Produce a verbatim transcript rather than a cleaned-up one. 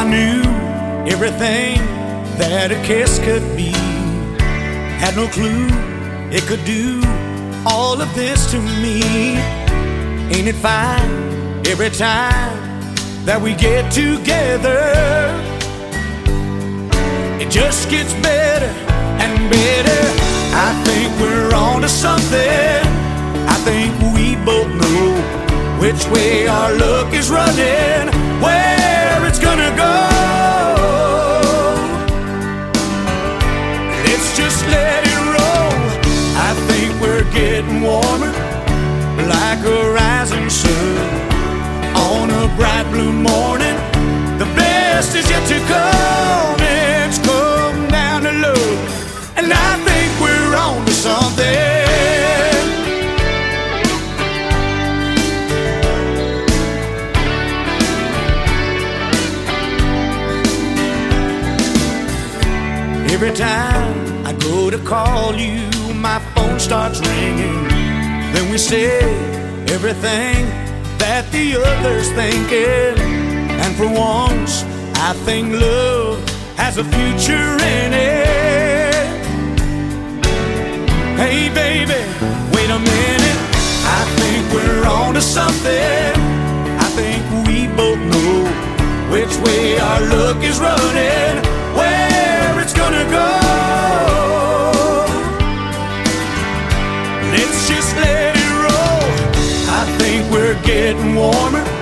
I knew everything that a kiss could be. Had no clue it could do all of this to me. Ain't it fine every time that we get together? It just gets better and better. I think we're on to something. I think we both know which way our luck is running, where it's gonna go. Let's just let it roll. I think we're getting warmer, like a rising sun on a bright blue morning. The best is yet to come. It's come down to love, and I think we're on to something. Every time I go to call you, my phone starts ringing. Then we say everything that the other's thinking. And for once, I think love has a future in it. Hey baby, wait a minute. I think we're on to something. I think we both know which way our luck is running, where it's gonna go. Let's just let it roll. I think we're getting warmer,